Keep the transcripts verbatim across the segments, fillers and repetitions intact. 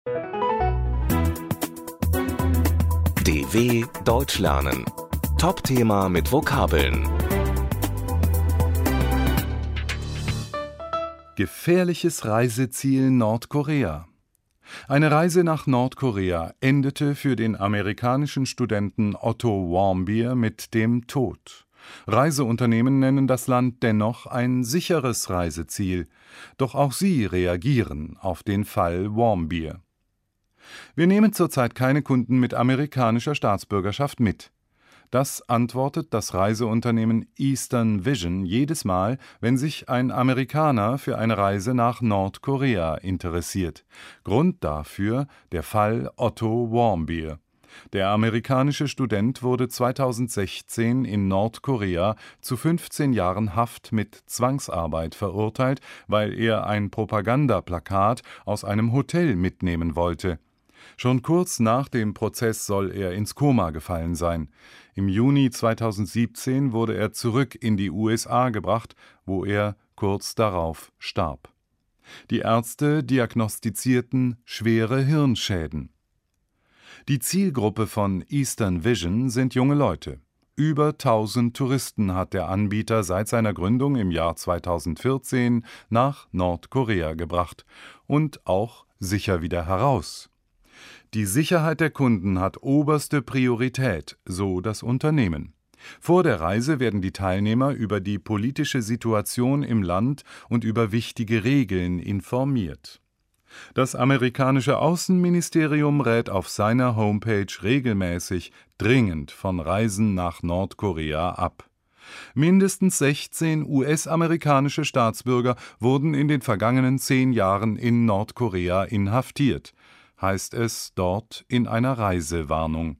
D W Deutsch lernen. Top-Thema mit Vokabeln. Gefährliches Reiseziel Nordkorea. Eine Reise nach Nordkorea endete für den amerikanischen Studenten Otto Warmbier mit dem Tod. Reiseunternehmen nennen das Land dennoch ein sicheres Reiseziel, doch auch sie reagieren auf den Fall Warmbier. Wir nehmen zurzeit keine Kunden mit amerikanischer Staatsbürgerschaft mit. Das antwortet das Reiseunternehmen Eastern Vision jedes Mal, wenn sich ein Amerikaner für eine Reise nach Nordkorea interessiert. Grund dafür der Fall Otto Warmbier. Der amerikanische Student wurde zweitausendsechzehn in Nordkorea zu fünfzehn Jahren Haft mit Zwangsarbeit verurteilt, weil er ein Propagandaplakat aus einem Hotel mitnehmen wollte. Schon kurz nach dem Prozess soll er ins Koma gefallen sein. Im Juni zweitausendsiebzehn wurde er zurück in die U S A gebracht, wo er kurz darauf starb. Die Ärzte diagnostizierten schwere Hirnschäden. Die Zielgruppe von Eastern Vision sind junge Leute. Über tausend Touristen hat der Anbieter seit seiner Gründung im Jahr zweitausendvierzehn nach Nordkorea gebracht und auch sicher wieder heraus. Die Sicherheit der Kunden hat oberste Priorität, so das Unternehmen. Vor der Reise werden die Teilnehmer über die politische Situation im Land und über wichtige Regeln informiert. Das amerikanische Außenministerium rät auf seiner Homepage regelmäßig dringend von Reisen nach Nordkorea ab. Mindestens sechzehn U S-amerikanische Staatsbürger wurden in den vergangenen zehn Jahren in Nordkorea inhaftiert, heißt es dort in einer Reisewarnung.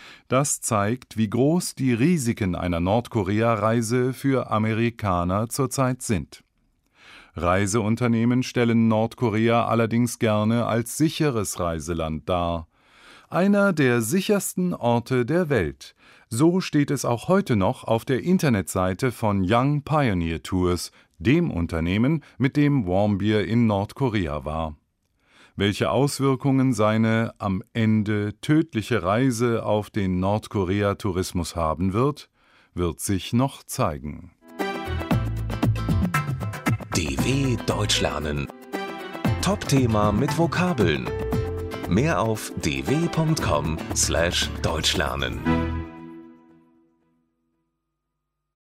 Das zeigt, wie groß die Risiken einer Nordkorea-Reise für Amerikaner zurzeit sind. Reiseunternehmen stellen Nordkorea allerdings gerne als sicheres Reiseland dar. Einer der sichersten Orte der Welt. So steht es auch heute noch auf der Internetseite von Young Pioneer Tours, dem Unternehmen, mit dem Warmbier in Nordkorea war. Welche Auswirkungen seine am Ende tödliche Reise auf den Nordkorea-Tourismus haben wird, wird sich noch zeigen. D W Deutsch lernen. Top-Thema mit Vokabeln. Mehr auf d w punkt com slash deutschlernen.